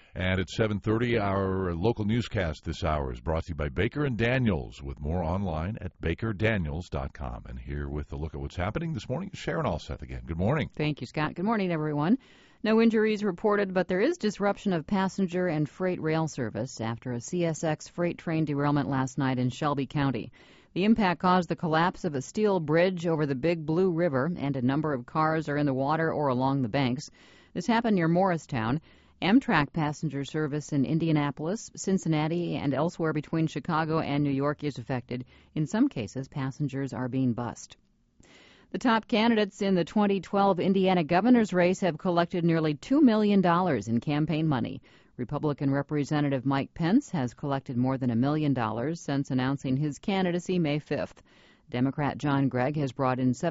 And at 7:30, our local newscast this hour is brought to you by Baker & Daniels, with more online at bakerdaniels.com. And here with a look at what's happening this morning is Sharon Alseth again. Good morning. Thank you, Scott. Good morning, everyone. No injuries reported, but there is disruption of passenger and freight rail service after a CSX freight train derailment last night in Shelby County. The impact caused the collapse of a steel bridge over the Big Blue River, and a number of cars are in the water or along the banks. This happened near Morristown. Amtrak passenger service in Indianapolis, Cincinnati, and elsewhere between Chicago and New York is affected. In some cases, passengers are being bused. The top candidates in the 2012 Indiana governor's race have collected nearly $2 million in campaign money. Republican Representative Mike Pence has collected more than $1 million since announcing his candidacy May 5th. Democrat John Gregg has brought in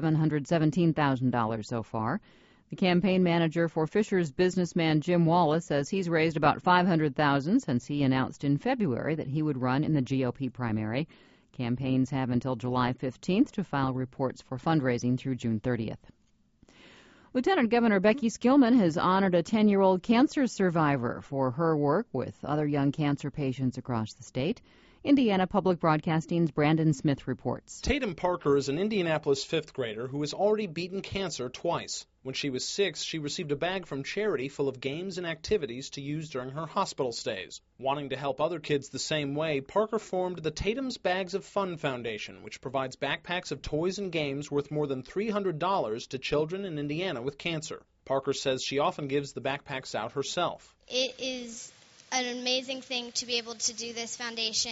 $717,000 so far. The campaign manager for Fisher's businessman Jim Wallace says he's raised about $500,000 since he announced in February that he would run in the GOP primary. Campaigns have until July 15th to file reports for fundraising through June 30th. Lieutenant Governor Becky Skillman has honored a 10-year-old cancer survivor for her work with other young cancer patients across the state. Indiana Public Broadcasting's Brandon Smith reports. Tatum Parker is an Indianapolis fifth grader who has already beaten cancer twice. When she was 6, she received a bag from charity full of games and activities to use during her hospital stays. Wanting to help other kids the same way, Parker formed the Tatum's Bags of Fun Foundation, which provides backpacks of toys and games worth more than $300 to children in Indiana with cancer. Parker says she often gives the backpacks out herself. It is an amazing thing to be able to do this foundation,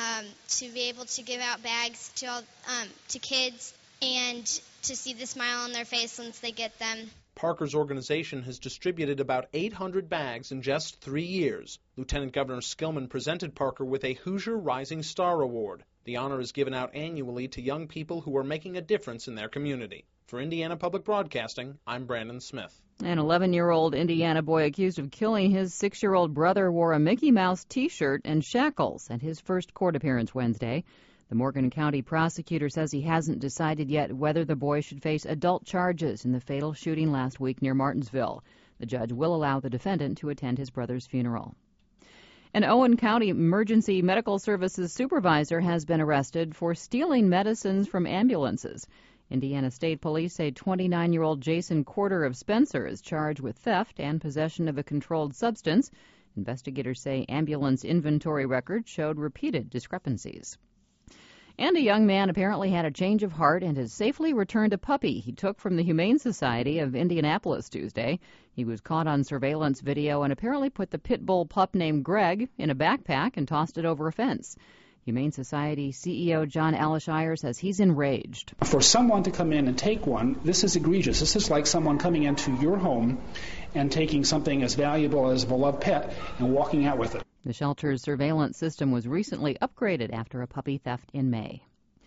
to be able to give out bags to kids and to see the smile on their face once they get them. Parker's organization has distributed about 800 bags in just 3 years. Lieutenant Governor Skillman presented Parker with a Hoosier Rising Star Award. The honor is given out annually to young people who are making a difference in their community. For Indiana Public Broadcasting, I'm Brandon Smith. An 11-year-old Indiana boy accused of killing his 6-year-old brother wore a Mickey Mouse T-shirt and shackles at his first court appearance Wednesday. The Morgan County prosecutor says he hasn't decided yet whether the boy should face adult charges in the fatal shooting last week near Martinsville. The judge will allow the defendant to attend his brother's funeral. An Owen County Emergency Medical Services supervisor has been arrested for stealing medicines from ambulances. Indiana State Police say 29-year-old Jason Corder of Spencer is charged with theft and possession of a controlled substance. Investigators say ambulance inventory records showed repeated discrepancies. And a young man apparently had a change of heart and has safely returned a puppy he took from the Humane Society of Indianapolis Tuesday. He was caught on surveillance video and apparently put the pit bull pup named Greg in a backpack and tossed it over a fence. Humane Society CEO John Alishire says he's enraged. For someone to come in and take one, this is egregious. This is like someone coming into your home and taking something as valuable as a beloved pet and walking out with it. The shelter's surveillance system was recently upgraded after a puppy theft in May.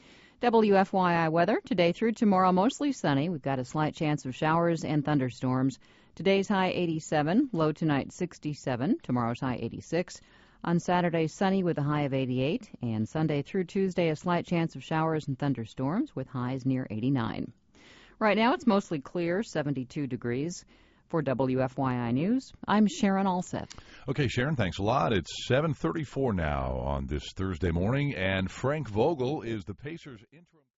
WFYI weather, today through tomorrow, mostly sunny. We've got a slight chance of showers and thunderstorms. Today's high 87, low tonight 67, tomorrow's high 86. On Saturday, sunny with a high of 88, and Sunday through Tuesday, a slight chance of showers and thunderstorms with highs near 89. Right now, it's mostly clear, 72 degrees. For WFYI News, I'm Sharon Alseth. Okay, Sharon, thanks a lot. It's 7:34 now on this Thursday morning, and Frank Vogel is the Pacers' interim...